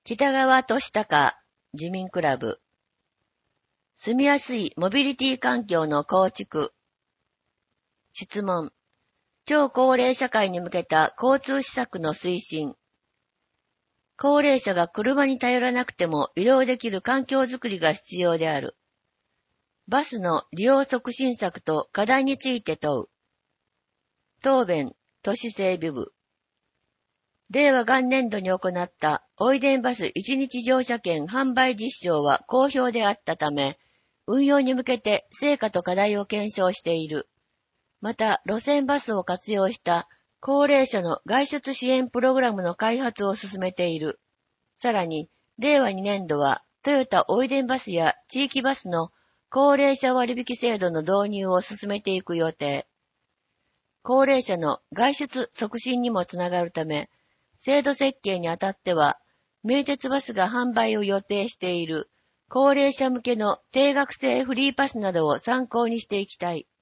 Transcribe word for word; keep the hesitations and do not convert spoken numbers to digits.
北川俊孝自民クラブ。住みやすいモビリティ環境の構築。質問。超高齢社会に向けた交通施策の推進。高齢者が車に頼らなくても移動できる環境づくりが必要である。バスの利用促進策と課題について問う。答弁、都市整備部。令和元年度に行ったおいでんバスいちにち乗車券販売実証は好評であったため、運用に向けて成果と課題を検証している。また、路線バスを活用した高齢者の外出支援プログラムの開発を進めている。さらに、令和にねんどはトヨタおいでんバスや地域バスの高齢者割引制度の導入を進めていく予定。高齢者の外出促進にもつながるため、制度設計にあたっては、名鉄バスが販売を予定している高齢者向けの定額制フリーパスなどを参考にしていきたい。